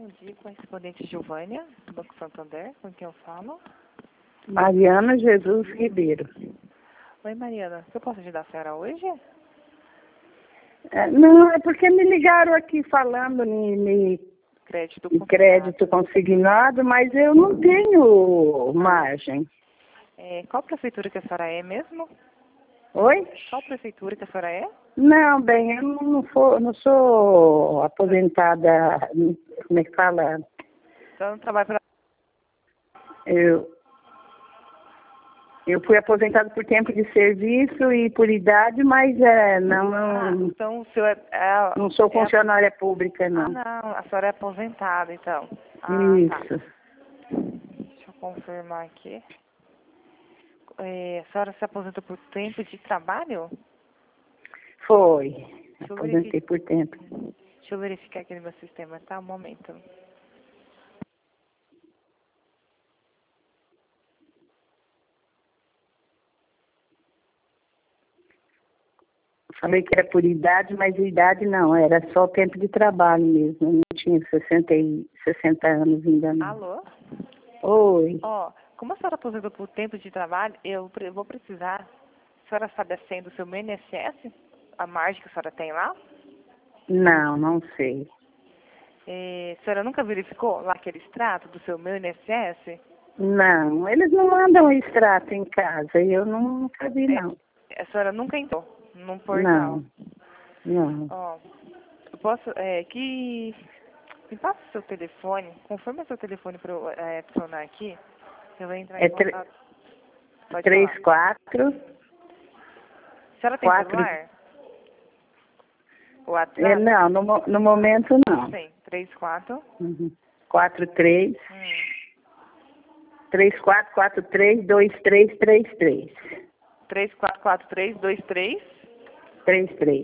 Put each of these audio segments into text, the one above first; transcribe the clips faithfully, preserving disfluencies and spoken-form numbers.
dia, correspondente Giovânia, do Banco Santander, com quem eu falo. Mariana Jesus Ribeiro. Oi, Mariana, eu posso ajudar a senhora hoje? É, não, é porque me ligaram aqui falando em, Crédito em crédito consignado, mas eu não tenho margem. É, qual prefeitura que a senhora é mesmo? Oi? Qual prefeitura que a senhora é? Não, bem, eu não, não, for, não sou aposentada, como é que fala? Então, não trabalha para... Eu, eu fui aposentada por tempo de serviço e por idade, mas é, não, Ah, não, então o senhor é... é não sou é funcionária pública, Ah, não. não, a senhora é aposentada, então. Ah, Isso. tá. Deixa eu confirmar aqui. É, a senhora se aposentou por tempo de trabalho? Foi. Deixa eu Aposentei verificar, por tempo. deixa eu verificar aqui no meu sistema, tá? Um momento. Falei que era por idade, mas idade não, era só o tempo de trabalho mesmo. Eu não tinha sessenta, e, sessenta anos ainda não. Alô? Oi. Ó, como a senhora aposentou por tempo de trabalho, eu pre- vou precisar. A senhora sabe a senha do seu I N S S? A margem que a senhora tem lá? Não, não sei. É, a senhora nunca verificou lá aquele extrato do seu I N S S? Não, eles não mandam extrato em casa, eu não, nunca vi, não. É, a senhora nunca entrou num portal? Não, não. Ó, eu posso, é, que... Me passa o seu telefone, confirma seu telefone para eu é, adicionar aqui. Eu vou entrar em É tre- contato. Pode três, falar. quatro, A senhora tem quatro. celular? O É, WhatsApp? não, no, mo- no momento não. Tem. Três, quatro. Uhum. quatro, três, Hum. três, quatro, quatro, três, dois, três, três, três. Três, quatro, quatro, três, dois, três. Três, três.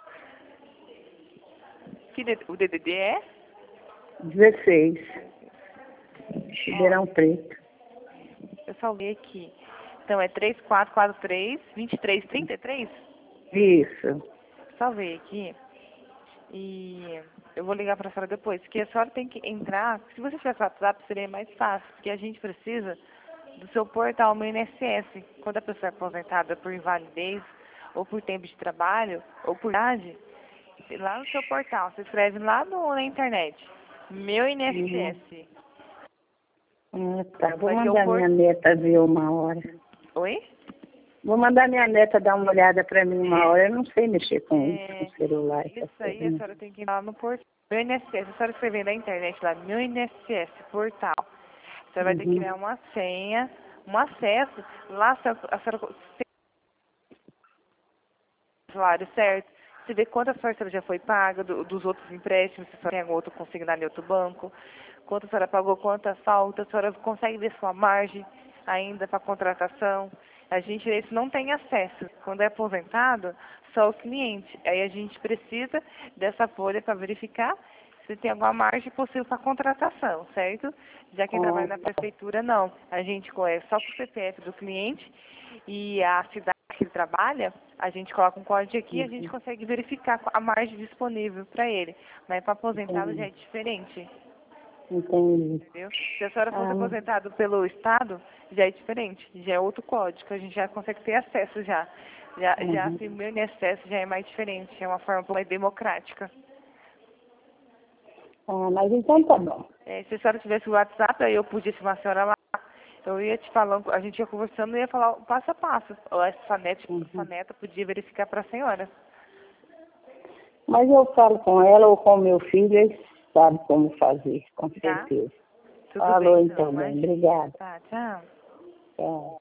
Que D- o D D D é? dezesseis. Ribeirão Preto. Eu salvei aqui. Então é três, quatro, quatro, três, vinte e três, trinta e três? Isso. Salvei aqui. E eu vou ligar para a senhora depois, porque a senhora tem que entrar. Se você tivesse WhatsApp, seria mais fácil, porque a gente precisa do seu portal no I N S S. Quando a pessoa é aposentada por invalidez, ou por tempo de trabalho, ou por idade, lá no seu portal, você escreve lá no, na internet, meu I N S S. Uhum. Ah, tá. Vou Vai ter o mandar por... minha neta ver uma hora. Oi? Vou mandar minha neta dar uma olhada pra mim uma hora. Eu não sei mexer com, É, com celular. isso Essas aí, coisas, a não. senhora tem que ir lá no portal. Meu I N S S, a senhora escrever na internet lá, meu I N S S, portal. Você vai ter que Uhum. criar uma senha, um acesso. Lá a senhora, a senhora tem o salário certo. Você vê quantas parcelas já foi paga do, dos outros empréstimos, se a senhora tem algum outro consignado em outro banco, quanto a senhora pagou, quantas faltas, a senhora consegue ver sua margem ainda para contratação. A gente esse não tem acesso. Quando é aposentado, só o cliente. Aí a gente precisa dessa folha para verificar se tem alguma margem possível para contratação, certo? Já quem trabalha na prefeitura, não. A gente conhece só com o C P F do cliente e a cidade que ele trabalha, a gente coloca um código aqui e a gente consegue verificar a margem disponível para ele. Mas para aposentado já é diferente, Entendi. entendeu? Se a senhora fosse Ah, aposentada pelo Estado, já é diferente, já é outro código, a gente já consegue ter acesso já. Já, já uhum. assim, o meu I N S S já é mais diferente, é uma forma um pouco mais democrática. Ah, mas então tá bom. É, se a senhora tivesse o WhatsApp, aí eu podia chamar a senhora lá, eu ia te falando, a gente ia conversando e ia falar o passo a passo. Ou essa neta, essa Uhum. neta podia verificar para a senhora. Mas eu falo com ela ou com meu filho, eles sabem como fazer, com Tá? certeza. Tudo Falou bem, então, então, bem. imagina. Obrigada. Tá, tchau. Tchau.